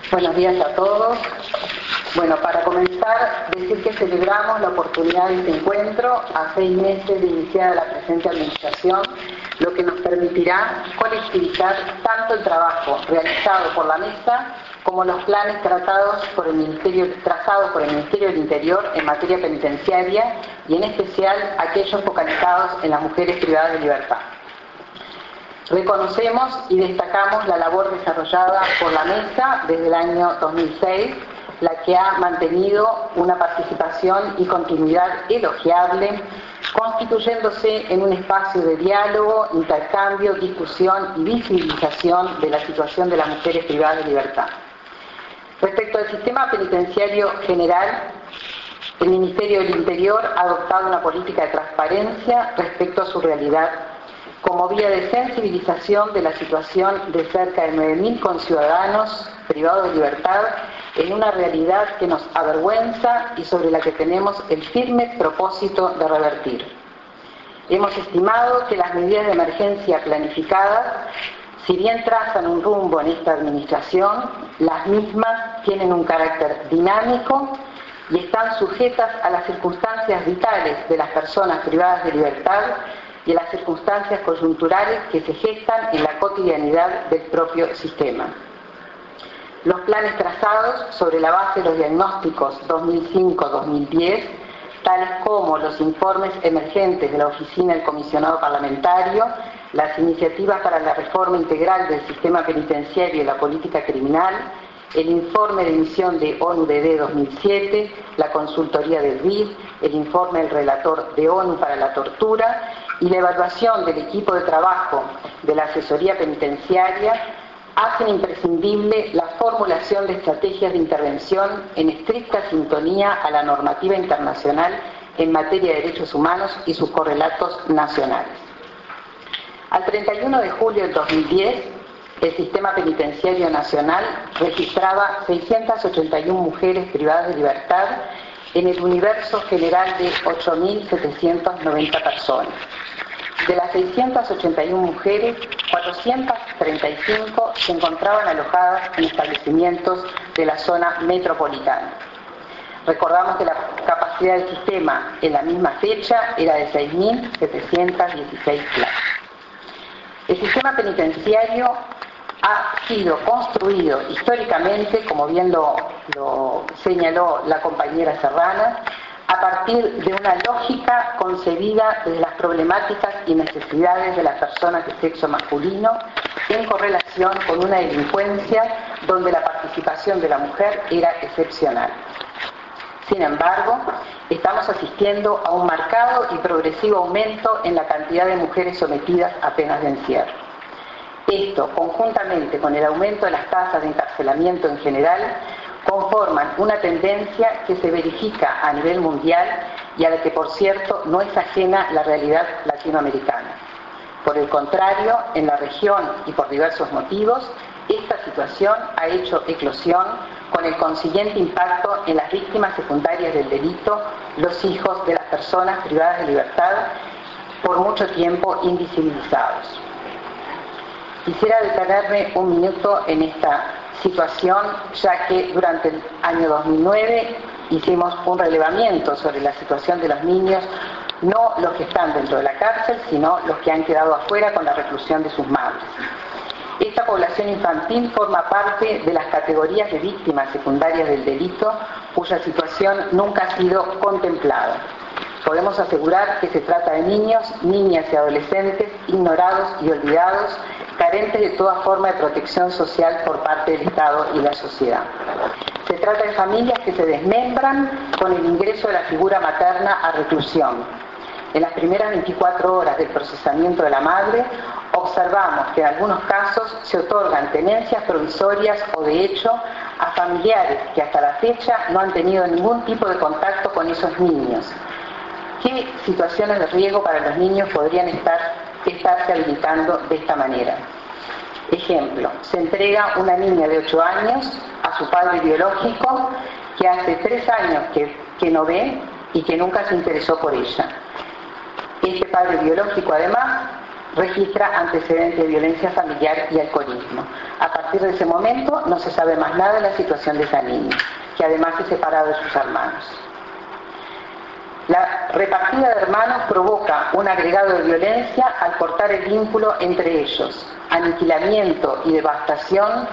Buenos días a todos. Bueno, para comenzar, decir que celebramos la oportunidad de este encuentro a 6 meses de iniciada la presente administración, lo que nos permitirá colectivizar tanto el trabajo realizado por la mesa como los planes trazados por el Ministerio del Interior en materia penitenciaria y en especial aquellos focalizados en las mujeres privadas de libertad. Reconocemos y destacamos la labor desarrollada por la mesa desde el año 2006, la que ha mantenido una participación y continuidad elogiable, constituyéndose en un espacio de diálogo, intercambio, discusión y visibilización de la situación de las mujeres privadas de libertad. Respecto al sistema penitenciario general, el Ministerio del Interior ha adoptado una política de transparencia respecto a su realidad, como vía de sensibilización de la situación de cerca de 9.000 conciudadanos privados de libertad en una realidad que nos avergüenza y sobre la que tenemos el firme propósito de revertir. Hemos estimado que las medidas de emergencia planificadas, si bien trazan un rumbo en esta administración, las mismas tienen un carácter dinámico y están sujetas a las circunstancias vitales de las personas privadas de libertad y a las circunstancias coyunturales que se gestan en la cotidianidad del propio sistema. Los planes trazados sobre la base de los diagnósticos 2005-2010, tales como los informes emergentes de la Oficina del Comisionado Parlamentario, las iniciativas para la reforma integral del sistema penitenciario y la política criminal, el informe de emisión de ONU-DD 2007, la consultoría del BID, el informe del relator de ONU para la tortura y la evaluación del equipo de trabajo de la asesoría penitenciaria hacen imprescindible la formulación de estrategias de intervención en estricta sintonía a la normativa internacional en materia de derechos humanos y sus correlatos nacionales. Al 31 de julio del 2010, el sistema penitenciario nacional registraba 681 mujeres privadas de libertad en el universo general de 8.790 personas. De las 681 mujeres, 435 se encontraban alojadas en establecimientos de la zona metropolitana. Recordamos que la capacidad del sistema en la misma fecha era de 6.716 plazas. El sistema penitenciario ha sido construido históricamente, como bien lo señaló la compañera Serrana, a partir de una lógica concebida desde las problemáticas y necesidades de las personas de sexo masculino en correlación con una delincuencia donde la participación de la mujer era excepcional. Sin embargo, estamos asistiendo a un marcado y progresivo aumento en la cantidad de mujeres sometidas a penas de encierro. Esto, conjuntamente con el aumento de las tasas de encarcelamiento en general, conforman una tendencia que se verifica a nivel mundial y a la que, por cierto, no es ajena la realidad latinoamericana. Por el contrario, en la región y por diversos motivos, esta situación ha hecho eclosión con el consiguiente impacto en las víctimas secundarias del delito, los hijos de las personas privadas de libertad, por mucho tiempo invisibilizados. Quisiera detenerme un minuto en esta situación, ya que durante el año 2009 hicimos un relevamiento sobre la situación de los niños, no los que están dentro de la cárcel, sino los que han quedado afuera con la reclusión de sus madres. Esta población infantil forma parte de las categorías de víctimas secundarias del delito, cuya situación nunca ha sido contemplada. Podemos asegurar que se trata de niños, niñas y adolescentes ignorados y olvidados, carentes de toda forma de protección social por parte del Estado y la sociedad. Se trata de familias que se desmembran con el ingreso de la figura materna a reclusión. En las primeras 24 horas del procesamiento de la madre, observamos que en algunos casos se otorgan tenencias provisorias o de hecho a familiares que hasta la fecha no han tenido ningún tipo de contacto con esos niños. ¿Qué situaciones de riesgo para los niños podrían estarse habilitando de esta manera? Ejemplo, se entrega una niña de 8 años a su padre biológico que hace 3 años que no ve y que nunca se interesó por ella. Este padre biológico además registra antecedentes de violencia familiar y alcoholismo. A partir de ese momento no se sabe más nada de la situación de esa niña, que además es separada de sus hermanos. La repartida de hermanos provoca un agregado de violencia al cortar el vínculo entre ellos. Aniquilamiento y devastación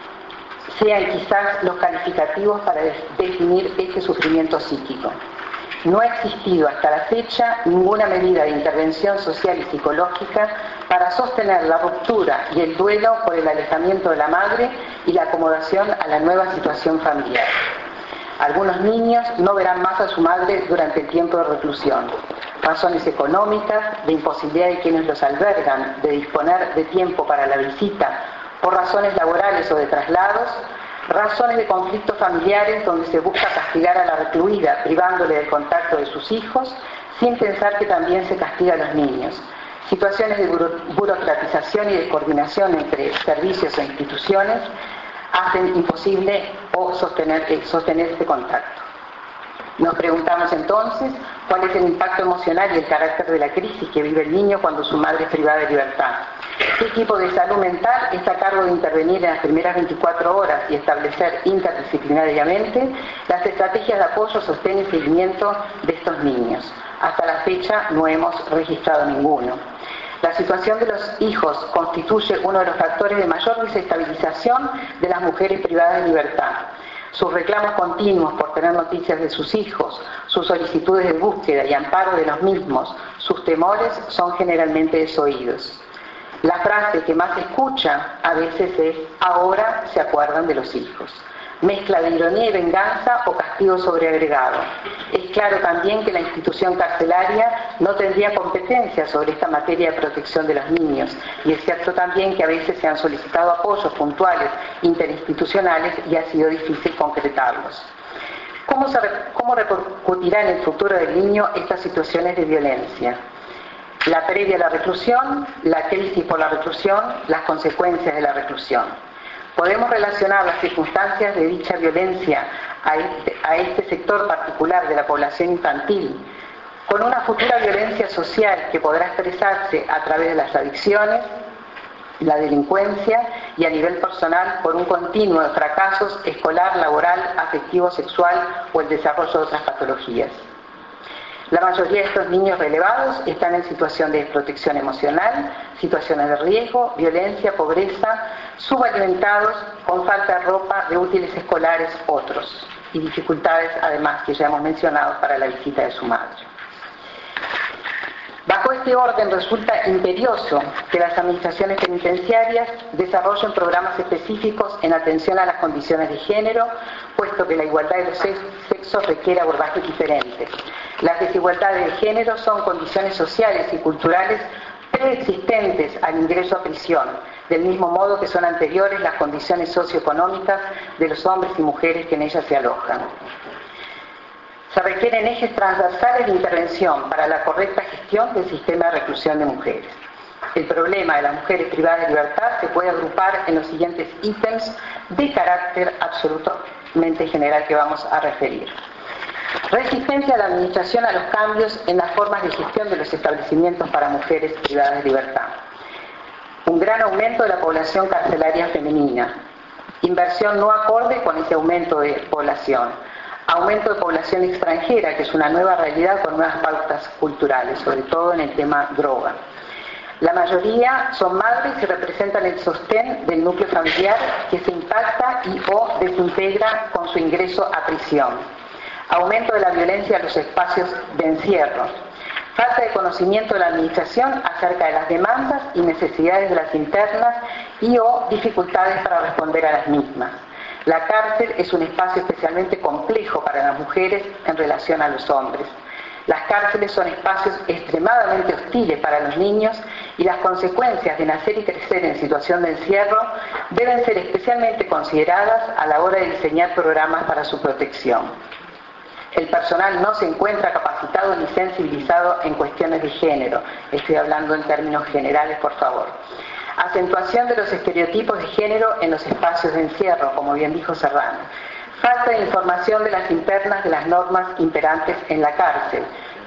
sean quizás los calificativos para definir este sufrimiento psíquico. No ha existido hasta la fecha ninguna medida de intervención social y psicológica para sostener la ruptura y el duelo por el alejamiento de la madre y la acomodación a la nueva situación familiar. Algunos niños no verán más a su madre durante el tiempo de reclusión. Razones económicas, de imposibilidad de quienes los albergan de disponer de tiempo para la visita, por razones laborales o de traslados, razones de conflictos familiares donde se busca castigar a la recluida privándole del contacto de sus hijos, sin pensar que también se castiga a los niños. Situaciones de burocratización y de coordinación entre servicios e instituciones hacen imposible sostener este contacto. Nos preguntamos entonces cuál es el impacto emocional y el carácter de la crisis que vive el niño cuando su madre es privada de libertad. ¿Qué tipo de salud mental está a cargo de intervenir en las primeras 24 horas y establecer interdisciplinariamente las estrategias de apoyo, sostén y seguimiento de estos niños? Hasta la fecha no hemos registrado ninguno. La situación de los hijos constituye uno de los factores de mayor desestabilización de las mujeres privadas de libertad. Sus reclamos continuos por tener noticias de sus hijos, sus solicitudes de búsqueda y amparo de los mismos, sus temores son generalmente desoídos. La frase que más se escucha a veces es: ahora se acuerdan de los hijos. Mezcla de ironía y venganza o castigo sobreagregado. Es claro también que la institución carcelaria no tendría competencia sobre esta materia de protección de los niños, y es cierto también que a veces se han solicitado apoyos puntuales interinstitucionales y ha sido difícil concretarlos. ¿Cómo repercutirá en el futuro del niño estas situaciones de violencia? La previa a la reclusión, la crisis por la reclusión, las consecuencias de la reclusión. Podemos relacionar las circunstancias de dicha violencia a este sector particular de la población infantil con una futura violencia social que podrá expresarse a través de las adicciones, la delincuencia y a nivel personal por un continuo de fracasos escolar, laboral, afectivo, sexual o el desarrollo de otras patologías. La mayoría de estos niños relevados están en situación de desprotección emocional, situaciones de riesgo, violencia, pobreza, subalimentados, con falta de ropa, de útiles escolares, otros, y dificultades además que ya hemos mencionado para la visita de su madre. Bajo este orden resulta imperioso que las administraciones penitenciarias desarrollen programas específicos en atención a las condiciones de género, puesto que la igualdad de los sexos requiere abordajes diferentes. Las desigualdades de género son condiciones sociales y culturales preexistentes al ingreso a prisión, del mismo modo que son anteriores las condiciones socioeconómicas de los hombres y mujeres que en ellas se alojan. Se requieren ejes transversales de intervención para la correcta gestión del sistema de reclusión de mujeres. El problema de las mujeres privadas de libertad se puede agrupar en los siguientes ítems de carácter absolutamente general que vamos a referir. Resistencia de la administración a los cambios en las formas de gestión de los establecimientos para mujeres privadas de libertad. Un gran aumento de la población carcelaria femenina. Inversión no acorde con ese aumento de población. Aumento de población extranjera, que es una nueva realidad con nuevas pautas culturales, sobre todo en el tema droga. La mayoría son madres y representan el sostén del núcleo familiar que se impacta y o desintegra con su ingreso a prisión. Aumento de la violencia en los espacios de encierro. Falta de conocimiento de la administración acerca de las demandas y necesidades de las internas y o dificultades para responder a las mismas. La cárcel es un espacio especialmente complejo para las mujeres en relación a los hombres. Las cárceles son espacios extremadamente hostiles para los niños y las consecuencias de nacer y crecer en situación de encierro deben ser especialmente consideradas a la hora de diseñar programas para su protección. El personal no se encuentra capacitado ni sensibilizado en cuestiones de género. Estoy hablando en términos generales, por favor. Acentuación de los estereotipos de género en los espacios de encierro, como bien dijo Serrano. Falta de información de las internas de las normas imperantes en la cárcel.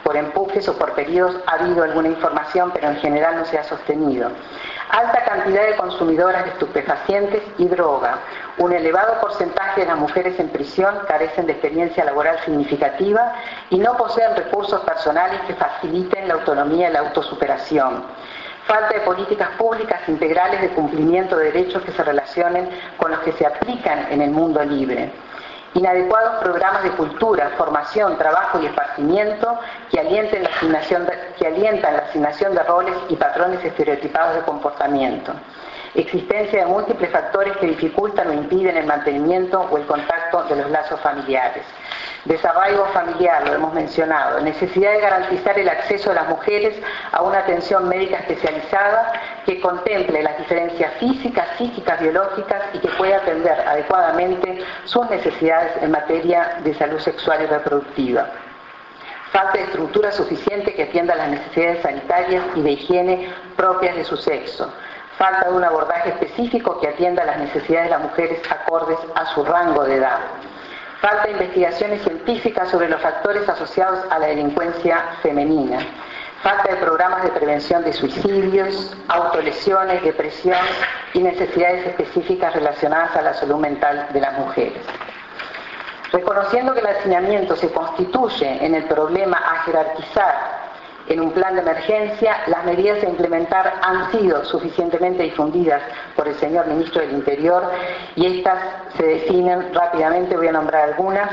por empujes o por periodos ha habido alguna información, pero en general no se ha sostenido. Alta cantidad de consumidoras de estupefacientes y droga. Un elevado porcentaje de las mujeres en prisión carecen de experiencia laboral significativa y no poseen recursos personales que faciliten la autonomía y la autosuperación. Falta de políticas públicas integrales de cumplimiento de derechos que se relacionen con los que se aplican en el mundo libre. Inadecuados programas de cultura, formación, trabajo y esparcimiento que alientan la asignación de roles y patrones estereotipados de comportamiento. Existencia de múltiples factores que dificultan o impiden el mantenimiento o el contacto de los lazos familiares. Desarraigo familiar, lo hemos mencionado. Necesidad de garantizar el acceso de las mujeres a una atención médica especializada que contemple las diferencias físicas, psíquicas, biológicas y que pueda atender adecuadamente sus necesidades en materia de salud sexual y reproductiva. Falta de estructura suficiente que atienda las necesidades sanitarias y de higiene propias de su sexo. Falta de un abordaje específico que atienda las necesidades de las mujeres acordes a su rango de edad. Falta de investigaciones científicas sobre los factores asociados a la delincuencia femenina. Falta de programas de prevención de suicidios, autolesiones, depresión y necesidades específicas relacionadas a la salud mental de las mujeres. Reconociendo que el hacinamiento se constituye en el problema a jerarquizar en un plan de emergencia, las medidas a implementar han sido suficientemente difundidas por el señor Ministro del Interior y estas se definen rápidamente, voy a nombrar algunas,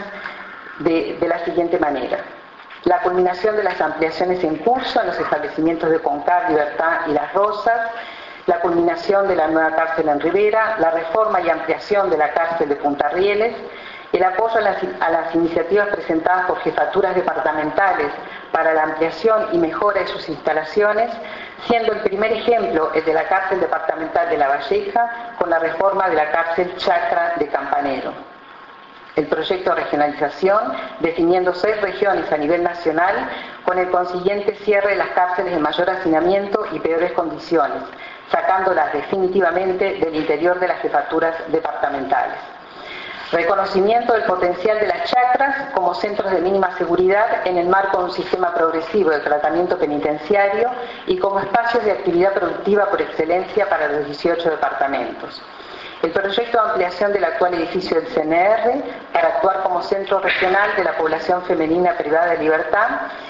de la siguiente manera. La culminación de las ampliaciones en curso en los establecimientos de Concar, Libertad y Las Rosas, la culminación de la nueva cárcel en Rivera, la reforma y ampliación de la cárcel de Punta Rieles, el apoyo a las iniciativas presentadas por jefaturas departamentales para la ampliación y mejora de sus instalaciones, siendo el primer ejemplo el de la cárcel departamental de La Valleja con la reforma de la cárcel Chacra de Campanero. El proyecto de regionalización, definiendo 6 regiones a nivel nacional, con el consiguiente cierre de las cárceles de mayor hacinamiento y peores condiciones, sacándolas definitivamente del interior de las jefaturas departamentales. Reconocimiento del potencial de las chacras como centros de mínima seguridad en el marco de un sistema progresivo de tratamiento penitenciario y como espacios de actividad productiva por excelencia para los 18 departamentos. El proyecto de ampliación del actual edificio del CNR para actuar como centro regional de la población femenina privada de libertad,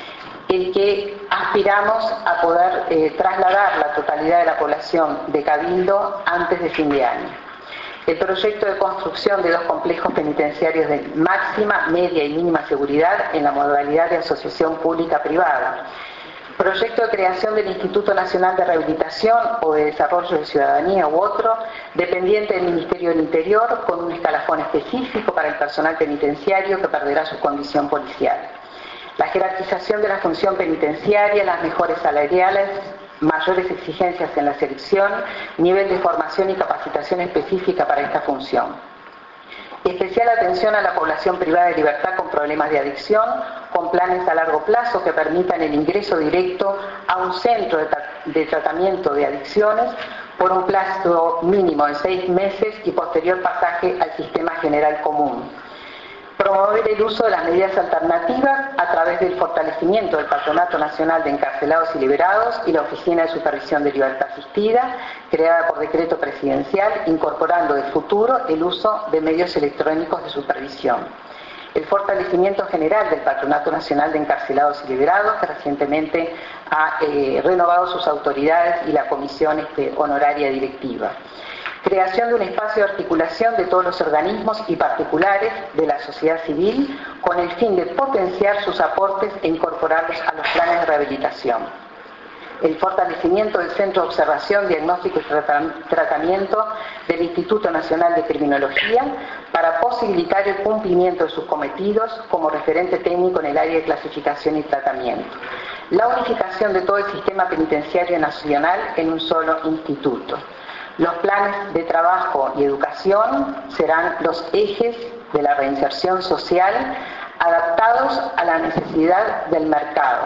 el que aspiramos a poder trasladar la totalidad de la población de Cabildo antes de fin de año. El proyecto de construcción de 2 complejos penitenciarios de máxima, media y mínima seguridad en la modalidad de asociación pública-privada. Proyecto de creación del Instituto Nacional de Rehabilitación o de Desarrollo de Ciudadanía u otro, dependiente del Ministerio del Interior, con un escalafón específico para el personal penitenciario que perderá su condición policial. La jerarquización de la función penitenciaria, las mejores salariales, mayores exigencias en la selección, nivel de formación y capacitación específica para esta función. Especial atención a la población privada de libertad con problemas de adicción, con planes a largo plazo que permitan el ingreso directo a un centro de tratamiento de adicciones por un plazo mínimo de 6 meses y posterior pasaje al sistema general común. Promover el uso de las medidas alternativas a través del fortalecimiento del Patronato Nacional de Encarcelados y Liberados y la Oficina de Supervisión de Libertad Asistida, creada por decreto presidencial, incorporando de futuro el uso de medios electrónicos de supervisión. El fortalecimiento general del Patronato Nacional de Encarcelados y Liberados, que recientemente ha renovado sus autoridades y la comisión honoraria directiva. Creación de un espacio de articulación de todos los organismos y particulares de la sociedad civil con el fin de potenciar sus aportes e incorporarlos a los planes de rehabilitación. El fortalecimiento del Centro de Observación, Diagnóstico y Tratamiento del Instituto Nacional de Criminología para posibilitar el cumplimiento de sus cometidos como referente técnico en el área de clasificación y tratamiento. La unificación de todo el sistema penitenciario nacional en un solo instituto. Los planes de trabajo y educación serán los ejes de la reinserción social adaptados a la necesidad del mercado.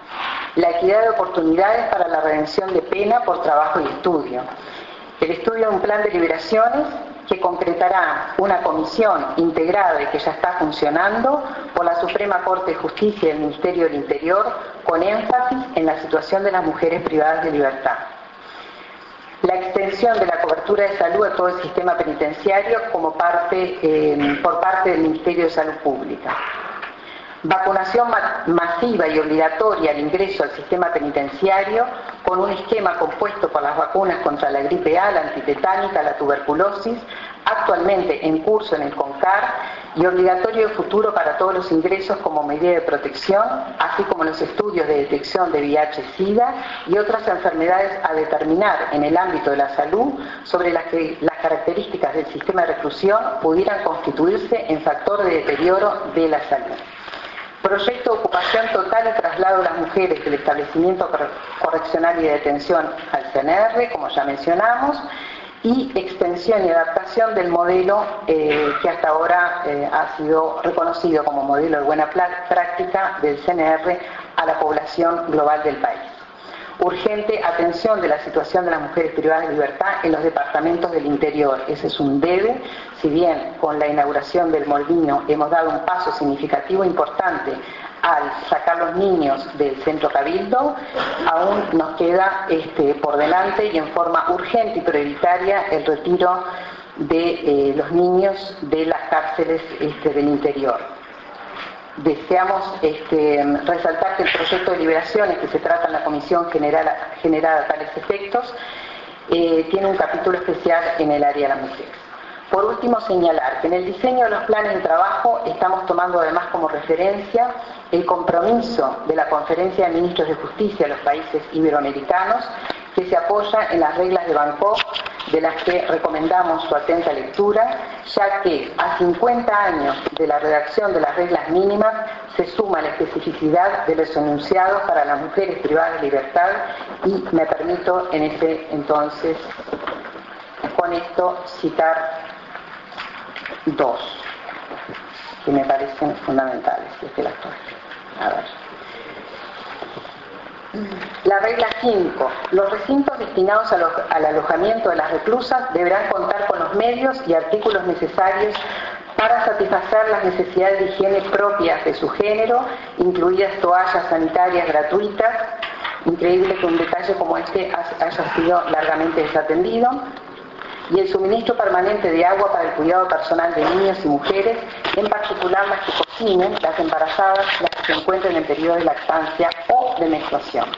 La equidad de oportunidades para la redención de pena por trabajo y estudio. El estudio de un plan de liberaciones que concretará una comisión integrada y que ya está funcionando por la Suprema Corte de Justicia y el Ministerio del Interior, con énfasis en la situación de las mujeres privadas de libertad. La extensión de la cobertura de salud a todo el sistema penitenciario por parte del Ministerio de Salud Pública. Vacunación masiva y obligatoria al ingreso al sistema penitenciario con un esquema compuesto por las vacunas contra la gripe A, la antitetánica, la tuberculosis, actualmente en curso en el CONCAR, y obligatorio de futuro para todos los ingresos como medida de protección, así como los estudios de detección de VIH-Sida y otras enfermedades a determinar en el ámbito de la salud sobre las que las características del sistema de reclusión pudieran constituirse en factor de deterioro de la salud. Proyecto de ocupación total y traslado de las mujeres del establecimiento correccional y de detención al CNR, como ya mencionamos, y extensión y adaptación del modelo que hasta ahora ha sido reconocido como modelo de buena práctica del CNR a la población global del país. Urgente atención de la situación de las mujeres privadas de libertad en los departamentos del interior. Ese es un debe. Si bien con la inauguración del Molino hemos dado un paso significativo importante al sacar los niños del centro Cabildo, aún nos queda por delante y en forma urgente y prioritaria el retiro de los niños de las cárceles del interior. Deseamos resaltar que el proyecto de liberaciones que se trata en la comisión generada a tales efectos tiene un capítulo especial en el área de las mujeres. Por último, señalar que en el diseño de los planes de trabajo estamos tomando además como referencia el compromiso de la Conferencia de Ministros de Justicia de los países iberoamericanos, que se apoya en las reglas de Bangkok, de las que recomendamos su atenta lectura, ya que a 50 años de la redacción de las reglas mínimas se suma la especificidad de los enunciados para las mujeres privadas de libertad, y me permito en ese entonces, con esto, citar dos que me parecen fundamentales desde la historia. A ver. La regla 5. Los recintos destinados al alojamiento de las reclusas deberán contar con los medios y artículos necesarios para satisfacer las necesidades de higiene propias de su género, incluidas toallas sanitarias gratuitas. Increíble que un detalle como este haya sido largamente desatendido. Y el suministro permanente de agua para el cuidado personal de niños y mujeres, en particular las que cocinen, las embarazadas, las que se encuentren en periodo de lactancia o de menstruación.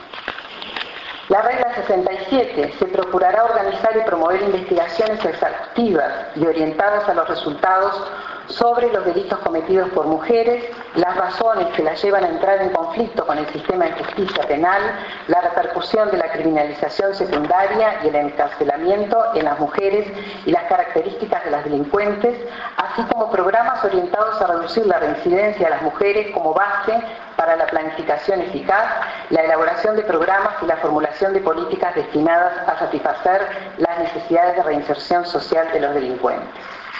La regla 67. Se procurará organizar y promover investigaciones exhaustivas y orientadas a los resultados sobre los delitos cometidos por mujeres, las razones que las llevan a entrar en conflicto con el sistema de justicia penal, la repercusión de la criminalización secundaria y el encarcelamiento en las mujeres y las características de las delincuentes, así como programas orientados a reducir la reincidencia de las mujeres como base para la planificación eficaz, la elaboración de programas y la formulación de políticas destinadas a satisfacer las necesidades de reinserción social de los delincuentes.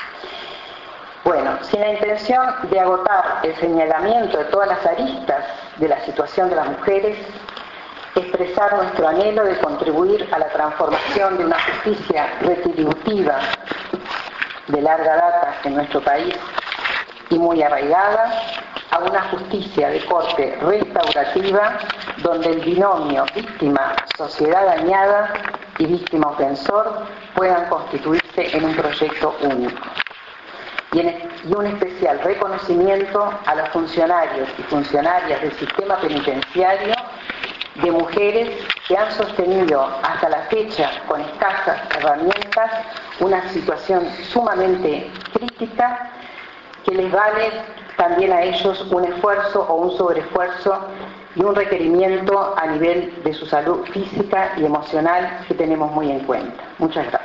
Bueno, sin la intención de agotar el señalamiento de todas las aristas de la situación de las mujeres, expresar nuestro anhelo de contribuir a la transformación de una justicia retributiva de larga data en nuestro país y muy arraigada, a una justicia de corte restaurativa donde el binomio víctima-sociedad dañada y víctima-ofensor puedan constituirse en un proyecto único. Y un especial reconocimiento a los funcionarios y funcionarias del sistema penitenciario, de mujeres que han sostenido hasta la fecha con escasas herramientas una situación sumamente crítica que les vale también a ellos un esfuerzo o un sobreesfuerzo y un requerimiento a nivel de su salud física y emocional que tenemos muy en cuenta. Muchas gracias.